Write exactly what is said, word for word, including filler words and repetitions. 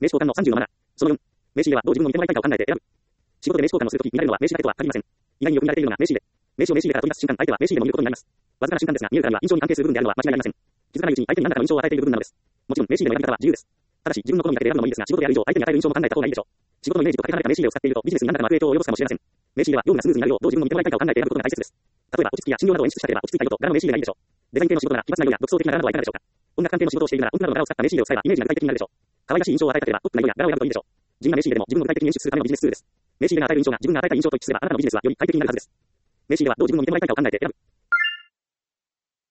名刺交換のさんじゅうのマナー。そのよん、名刺入れはどう自分の見てもらいたいかを考えて選ぶ。仕事で名刺交換をするとき見られるのは名刺だけとは限りません。意外によく見られているのが名刺入れ。名刺を名刺入れから取り出す瞬間、相手は名刺入れも見ることになります。わずかな瞬間ですが、見えるからには印象に関係する部分であるのは間違いありません。気づかないうちに相手に何らかの印象を与えている部分なのです。もちろん名刺入れのやり方は自由です。ただし、自分の好みだけで選ぶのもいいですが、仕事である以上、相手に与える印象も考えた方がいいでしょう。仕事のイメージとかけ離れた名刺入れを使っていると、ビジネスに何らかの悪影響を及ぼすかもしれません。名刺入れは業務がスムーズになるよう、どう自分の見てもらいたいかを考えて選ぶことが大切です。例えば、落ち着きや診療などを演出したければ、落ち着いた色と柄の名刺入れがいいでしょう。デザイン系の仕事なら、奇抜な色や独創的な柄などはいかがでしょうか。音楽関係の仕事をしているなら、音楽などの柄を使った名刺入れを使えば、イメージが具体的になるでしょう。可愛らしい印象を与えたければ、ポップな色や柄を選ぶといいでしょう。地味な名刺入れでも自分を具体的に演出するためのビジネスツールです。名刺入れが与える印象が自分が与えた印象と一致すれば、あなたのビジネスはより快適になるはずです。名刺入れはどう自分の見てもらいたいかを考えて選ぶ。